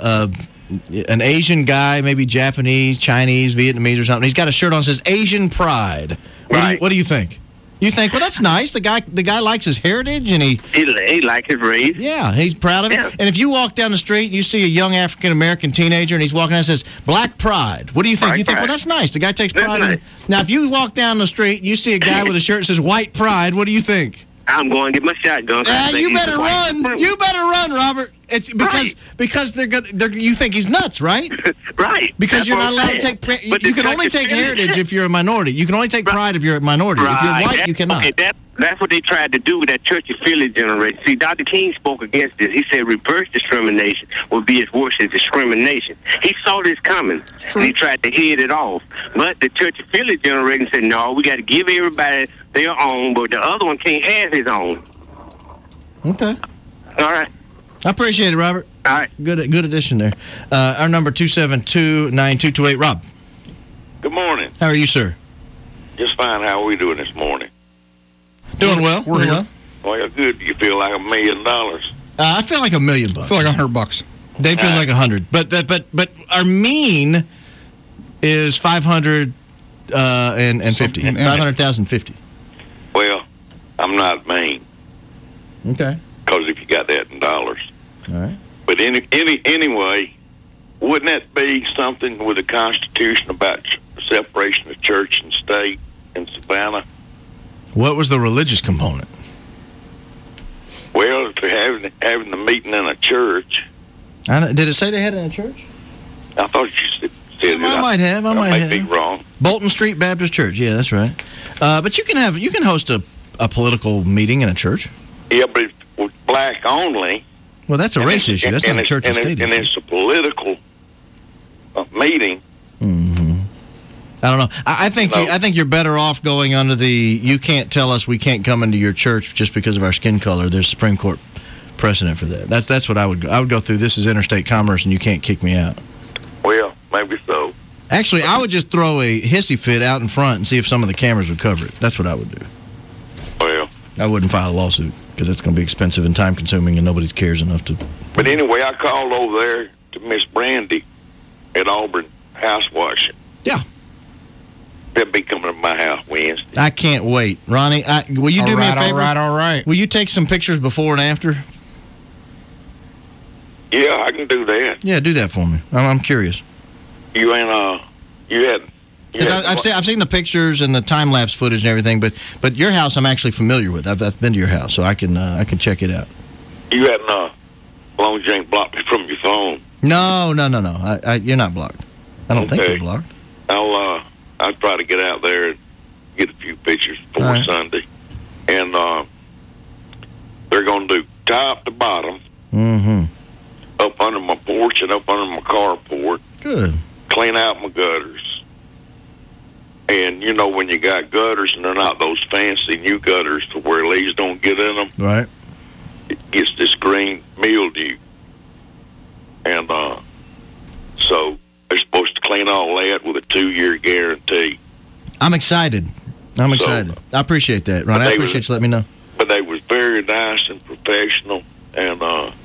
an Asian guy, maybe Japanese, Chinese, Vietnamese or something, he's got a shirt on that says Asian Pride. What do you think? You think, well, that's nice. The guy likes his heritage, and he likes his race. Yeah, he's proud of it. Yeah. And if you walk down the street and you see a young African-American teenager, and he's walking out and says, Black Pride, what do you think? Black you think, Pride. well, that's nice. The guy takes pride in it. Nice. Now, if you walk down the street and you see a guy with a shirt that says White Pride, what do you think? I'm going to get my shotgun. You better run. You better run, Robert. It's because they're you think he's nuts, right? Right. Because That's you're not what allowed I'm to saying. take. But You can only take heritage if you're a minority. You can only take pride if you're a minority. If you're white, you cannot. Okay, that's what they tried to do with that touchy-feely generation. See, Dr. King spoke against this. He said reverse discrimination would be as worse as discrimination. He saw this coming, and he tried to head it off. But the touchy-feely generation said, no, we got to give everybody their own, but the other one can't have his own. Okay. All right. I appreciate it, Robert. All right. Good addition there. Our number 272-9228. Rob. Good morning. How are you, sir? Just fine. How are we doing this morning? Doing well. We're here. Well, good. You feel like $1 million? I feel like $1 million. I feel like $100. Dave feels like 100. But our mean is 500 and 50. 500,050. Well, I'm not mean. Okay. Because if you got that in dollars. All right. But anyway, wouldn't that be something with the Constitution about separation of church and state in Savannah? What was the religious component? Well, if they're having the meeting in a church. Did it say they had it in a church? I thought you said I might have. I might be wrong. Bolton Street Baptist Church. Yeah, that's right. But you can host a political meeting in a church. Yeah, but with black only. Well, that's a race issue. That's not a church and state issue. And it's a political meeting. Mm-hmm. I don't know. I think you're better off going under the you can't tell us we can't come into your church just because of our skin color. There's Supreme Court precedent for that. That's what I would go through. This is interstate commerce, and you can't kick me out. Well, maybe so. Actually, I would just throw a hissy fit out in front and see if some of the cameras would cover it. That's what I would do. Well, I wouldn't file a lawsuit because it's going to be expensive and time consuming, and nobody cares enough to. But anyway, I called over there to Miss Brandy at Auburn house washing. Yeah. They'll be coming to my house Wednesday. I can't wait. Ronnie, will you do me a favor? All right. Will you take some pictures before and after? Yeah, I can do that. Yeah, do that for me. I'm curious. You ain't, you had... Because I've seen the pictures and the time lapse footage and everything, but your house I'm actually familiar with. I've been to your house, so I can check it out. You hadn't, as long as you ain't blocked me from your phone. No. You're not blocked. I don't think you're blocked. I'll try to get out there and get a few pictures before Sunday, and they're going to do top to bottom, up under my porch and up under my carport. Good. Clean out my gutters. And, you know, when you got gutters and they're not those fancy new gutters to where leaves don't get in them, right? It gets this green mildew. And so they're supposed to clean all that with a 2-year guarantee. I'm excited. I appreciate that, Ron. I appreciate you letting me know. But they was very nice and professional. And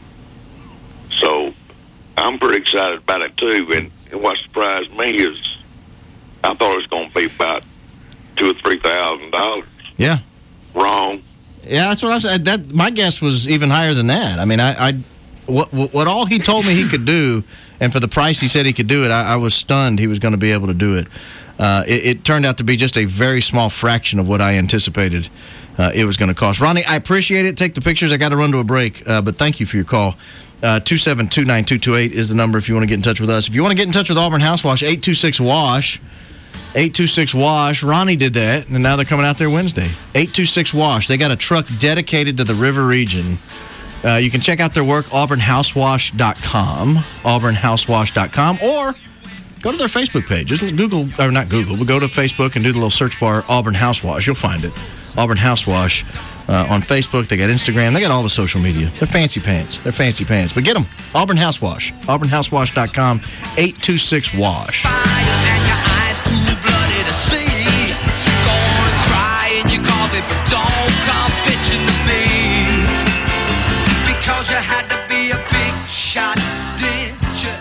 so I'm pretty excited about it, too. And what surprised me is I thought it was going to be about $2,000 or $3,000. Yeah. Wrong. Yeah, that's what I said. My guess was even higher than that. I mean, what all he told me he could do, and for the price he said he could do it, I was stunned he was going to be able to do it. It turned out to be just a very small fraction of what I anticipated it was going to cost. Ronnie, I appreciate it. Take the pictures. I got to run to a break, but thank you for your call. 272-9228 is the number if you want to get in touch with us. If you want to get in touch with Auburn House Wash, 826-WASH. 826-WASH. Ronnie did that, and now they're coming out there Wednesday. 826-WASH. They got a truck dedicated to the River region. You can check out their work, auburnhousewash.com, auburnhousewash.com, or go to their Facebook page. Just Google, or not Google, but go to Facebook and do the little search bar, Auburn House Wash. You'll find it. Auburn House Wash on Facebook. They got Instagram. They got all the social media. They're fancy pants. But get them. Auburn House Wash. auburnhousewash.com, 826-WASH. You had to be a big shot, did you?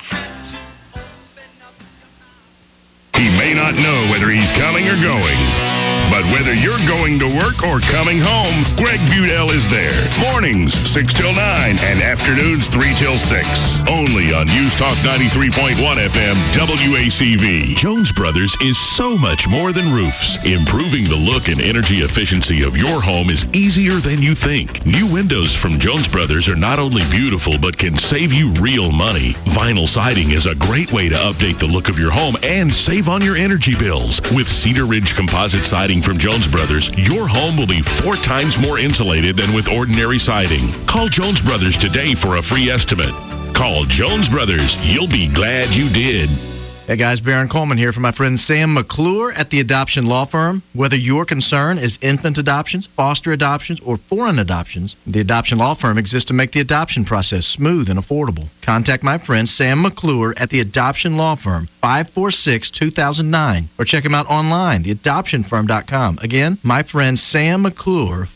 He may not know whether he's coming or going, but whether you're going to work or coming home, Greg Budell is there. Mornings, 6 till 9, and afternoons, 3 till 6. Only on News Talk 93.1 FM, WACV. Jones Brothers is so much more than roofs. Improving the look and energy efficiency of your home is easier than you think. New windows from Jones Brothers are not only beautiful, but can save you real money. Vinyl siding is a great way to update the look of your home and save on your energy bills. With Cedar Ridge composite siding from Jones Brothers, your home will be 4 times more insulated than with ordinary siding. Call Jones Brothers today for a free estimate. Call Jones Brothers. You'll be glad you did. Hey guys, Baron Coleman here for my friend Sam McClure at the Adoption Law Firm. Whether your concern is infant adoptions, foster adoptions, or foreign adoptions, the Adoption Law Firm exists to make the adoption process smooth and affordable. Contact my friend Sam McClure at the Adoption Law Firm, 546-2009, or check him out online, theadoptionfirm.com. Again, my friend Sam McClure,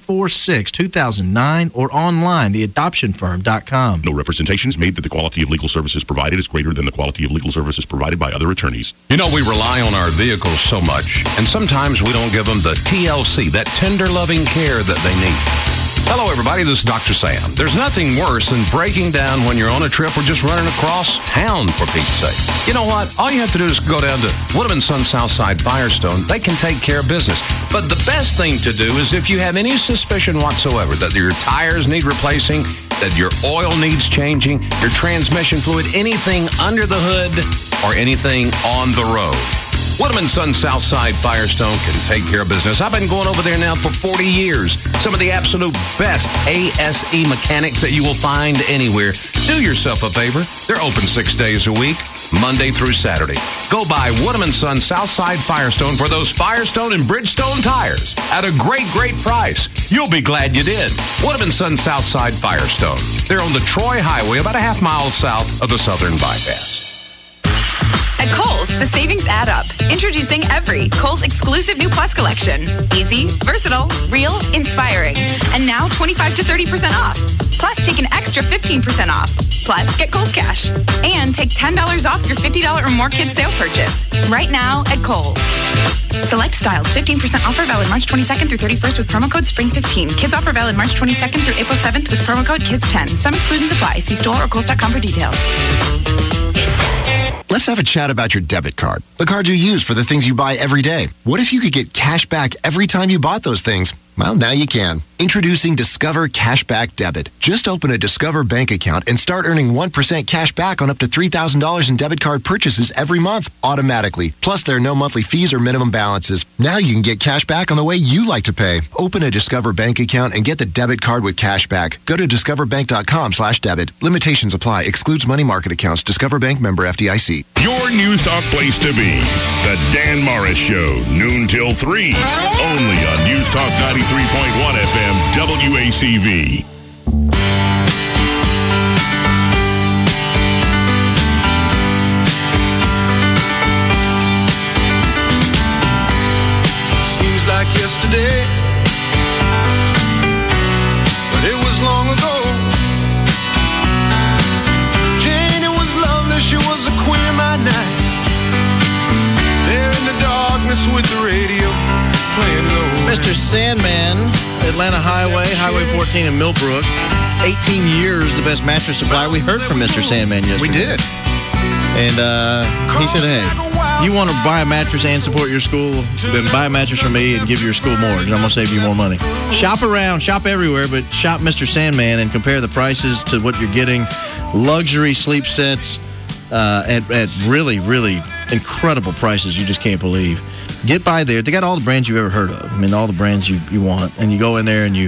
546-2009, or online, theadoptionfirm.com. No representations made that the quality of legal services provided is greater than the quality of legal services provided by other attorneys. You know, we rely on our vehicles so much, and sometimes we don't give them the TLC, that tender, loving care that they need. Hello, everybody. This is Dr. Sam. There's nothing worse than breaking down when you're on a trip or just running across town, for Pete's sake. You know what? All you have to do is go down to Woodham & Son Southside Firestone. They can take care of business. But the best thing to do is if you have any suspicion whatsoever that your tires need replacing, that your oil needs changing, your transmission fluid, anything under the hood or anything on the road, Woodham & Son Southside Firestone can take care of business. I've been going over there now for 40 years. Some of the absolute best ASE mechanics that you will find anywhere. Do yourself a favor. They're open 6 days a week, Monday through Saturday. Go by Woodham & Son Southside Firestone for those Firestone and Bridgestone tires at a great, great price. You'll be glad you did. Woodham & Son Southside Firestone. They're on the Troy Highway, about a half mile south of the Southern Bypass. At Kohl's, the savings add up. Introducing Every, Kohl's exclusive new Plus collection. Easy, versatile, real, inspiring. And now 25 to 30% off. Plus, take an extra 15% off. Plus, get Kohl's Cash. And take $10 off your $50 or more kids sale purchase. Right now at Kohl's. Select styles, 15% offer valid March 22nd through 31st with promo code SPRING15. Kids offer valid March 22nd through April 7th with promo code KIDS10. Some exclusions apply. See store or Kohl's.com for details. Let's have a chat about your debit card. The card you use for the things you buy every day. What if you could get cash back every time you bought those things? Well, now you can. Introducing Discover Cashback Debit. Just open a Discover bank account and start earning 1% cash back on up to $3,000 in debit card purchases every month, automatically. Plus, there are no monthly fees or minimum balances. Now you can get cash back on the way you like to pay. Open a Discover bank account and get the debit card with cash back. Go to discoverbank.com/debit. Limitations apply. Excludes money market accounts. Discover Bank, member FDIC. Your News Talk place to be. The Dan Morris Show, noon till 3. Only on News Talk 93.1 FM, WACV. Seems like yesterday, but it was long ago. Janie was lovely, she was the queen of my night. There in the darkness with the radio playing low. Mr. Sandman, Atlanta Highway 14 in Millbrook. 18 years, the best mattress supplier. We heard from Mr. Sandman yesterday. We did. And he said, hey, you want to buy a mattress and support your school, then buy a mattress from me and give your school more, because I'm going to save you more money. Shop around, shop everywhere, but shop Mr. Sandman and compare the prices to what you're getting. Luxury sleep sets at really, really incredible prices you just can't believe. Get by there. They got all the brands you've ever heard of. I mean, all the brands you want. And you go in there and you...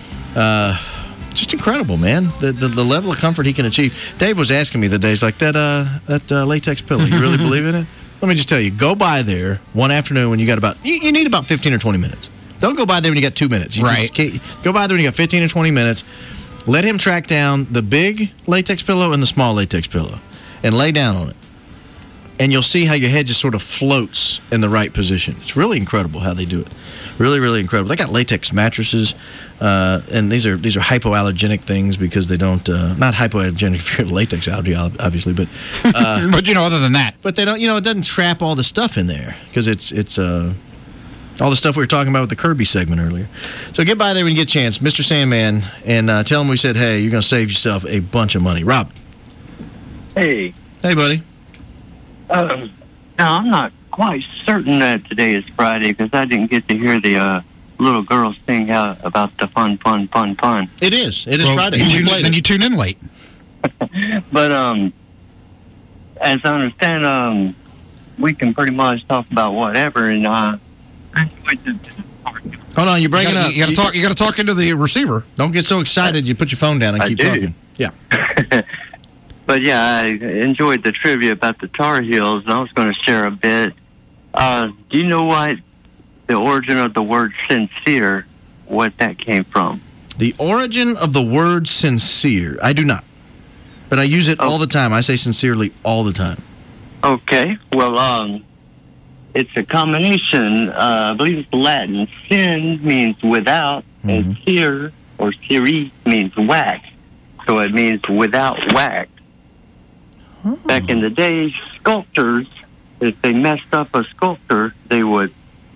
just incredible, man. The level of comfort he can achieve. Dave was asking me the day, he's like, that latex pillow, you really believe in it? Let me just tell you, go by there one afternoon when you got about... You need about 15 or 20 minutes. Don't go by there when you got 2 minutes. You right. Just go by there when you got 15 or 20 minutes. Let him track down the big latex pillow and the small latex pillow and lay down on it. And you'll see how your head just sort of floats in the right position. It's really incredible how they do it. Really, really incredible. They got latex mattresses, and these are hypoallergenic things because they don't not hypoallergenic if you're a latex allergy, obviously, but but other than that, but they don't. It doesn't trap all the stuff in there because it's all the stuff we were talking about with the Kirby segment earlier. So get by there when you get a chance, Mr. Sandman, and tell him we said, hey, you're going to save yourself a bunch of money. Rob. Hey, buddy. Now, I'm not quite certain that today is Friday because I didn't get to hear the little girls sing out about the fun. It is. It is Friday. Then you tune in late. But as I understand, we can pretty much talk about whatever. And hold on, you're breaking up. You got to talk into the receiver. Don't get so excited. You put your phone down and keep talking. Yeah. But yeah, I enjoyed the trivia about the Tar Heels, and I was going to share a bit. Do you know what the origin of the word sincere, what that came from? The origin of the word sincere? I do not. But I use it all the time. I say sincerely all the time. Okay. Well, it's a combination. I believe it's Latin. Sin means without, and cere, or cere, means wax. So it means without wax. Back in the day, sculptors, if they messed up a sculpture, they would,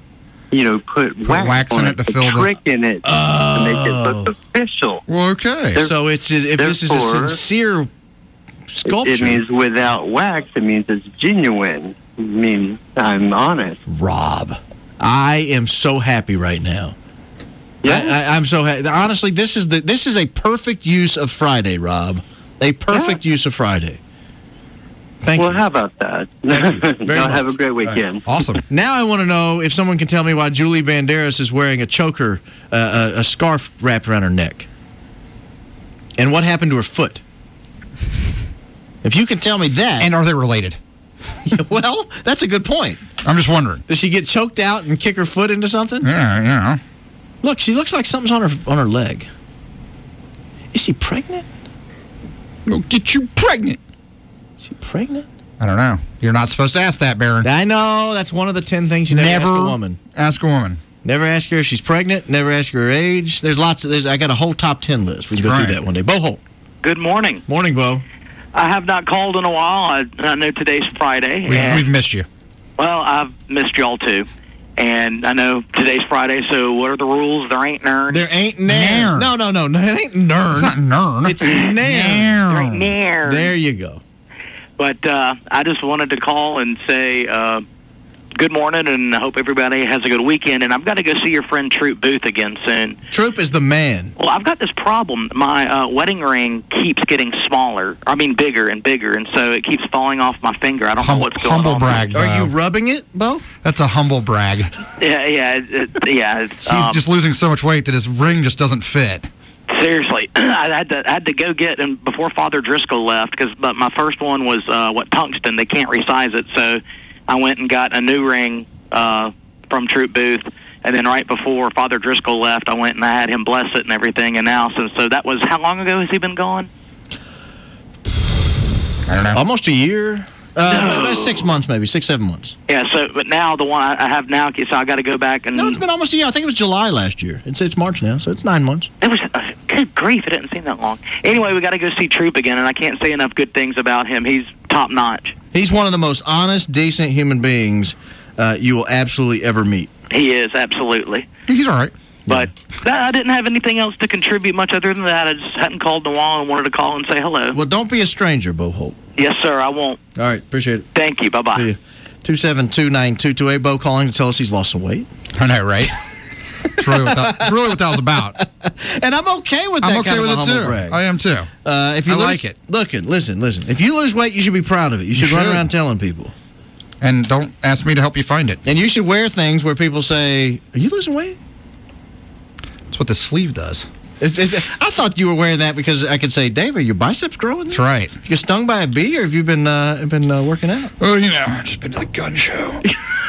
put wax on it to fill trick in it to make it look official. Well, okay. So if this is a sincere sculpture, it means without wax. It means it's genuine. It means I'm honest. Rob, I am so happy right now. Yeah, I'm so happy. Honestly, this is a perfect use of Friday, Rob. A perfect use of Friday. Thank you. How about that? Y'all have a great weekend. Right. Awesome. Now I want to know if someone can tell me why Julie Banderas is wearing a choker, a scarf wrapped around her neck. And what happened to her foot? If you can tell me that. And are they related? Well, that's a good point. I'm just wondering. Does she get choked out and kick her foot into something? Yeah. Look, she looks like something's on her leg. Is she pregnant? We'll get you pregnant. Is she pregnant? I don't know. You're not supposed to ask that, Baron. I know. That's one of the 10 things you never ask a woman. Ask a woman. Never ask her if she's pregnant. Never ask her age. There's lots of. I got a whole top 10 list. We can go through that one day. Bo Holt. Good morning. Morning, Bo. I have not called in a while. I know today's Friday. We've missed you. Well, I've missed y'all too. And I know today's Friday, so what are the rules? There ain't nern. There ain't nern. No. It ain't nern. It's not nern. It's nair. There ain't nern. There you go. But I just wanted to call and say good morning, and I hope everybody has a good weekend. And I've got to go see your friend Troop Booth again soon. Troop is the man. Well, I've got this problem. My wedding ring keeps getting smaller. I mean, bigger and bigger, and so it keeps falling off my finger. I don't know what's going on. Humble brag. Are you rubbing it, Bo? That's a humble brag. Yeah. He's just losing so much weight that his ring just doesn't fit. Seriously, I had to go get, and before Father Driscoll left, but my first one was tungsten. They can't resize it, so I went and got a new ring from Troop Booth, and then right before Father Driscoll left, I went and I had him bless it and everything. And now, so that was, how long ago has he been gone? I don't know. Almost a year. About 6 months, maybe 6-7 months. Yeah. So, but now the one I have now, so I got to go back and. No, it's been almost a year. I think it was July last year. It's March now, so it's 9 months. It was good grief. It didn't seem that long. Anyway, we got to go see Troop again, and I can't say enough good things about him. He's top notch. He's one of the most honest, decent human beings you will absolutely ever meet. He is, absolutely. He's all right. But I didn't have anything else to contribute much other than that. I just hadn't called in a while and wanted to call and say hello. Well, don't be a stranger, Bo Holt. Yes, sir, I won't. All right, appreciate it. Thank you. Bye-bye. See you. 2729228, Bo calling to tell us he's lost some weight. I know, right? It's really what that was about. And I'm okay with that. I'm okay with it, too. Brag. I am, too. If you like it. Listen. If you lose weight, you should be proud of it. You should run around telling people. And don't ask me to help you find it. And you should wear things where people say, are you losing weight? That's what the sleeve does. I thought you were wearing that because I could say, Dave, are your biceps growing? That's right. You get stung by a bee, or have you been working out? Oh, I've just been to the gun show.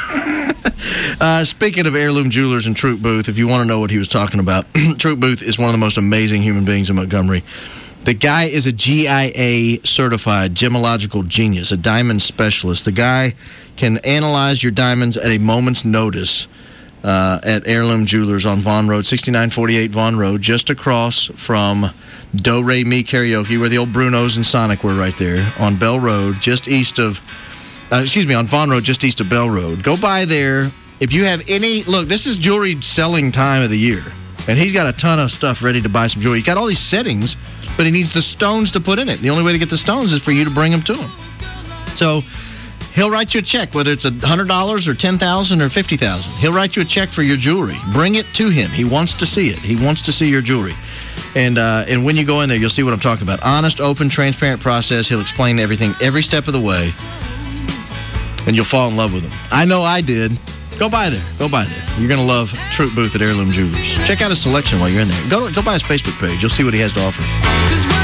Speaking of Heirloom Jewelers and Troop Booth, if you want to know what he was talking about, Troop Booth is one of the most amazing human beings in Montgomery. The guy is a GIA certified gemological genius, a diamond specialist. The guy can analyze your diamonds at a moment's notice. At Heirloom Jewelers on Vaughn Road, 6948 Vaughn Road, just across from Do Re Mi Karaoke, where the old Brunos and Sonic were right there, on Bell Road, just east of, on Vaughn Road, just east of Bell Road. Go by there. If you have any, look, this is jewelry selling time of the year, and he's got a ton of stuff ready to buy some jewelry. He's got all these settings, but he needs the stones to put in it. The only way to get the stones is for you to bring them to him. So he'll write you a check, whether it's $100 or $10,000 or $50,000. He'll write you a check for your jewelry. Bring it to him. He wants to see it. He wants to see your jewelry. And when you go in there, you'll see what I'm talking about. Honest, open, transparent process. He'll explain everything every step of the way. And you'll fall in love with him. I know I did. Go by there. You're going to love Troop Booth at Heirloom Jewelers. Check out his selection while you're in there. Go by his Facebook page. You'll see what he has to offer.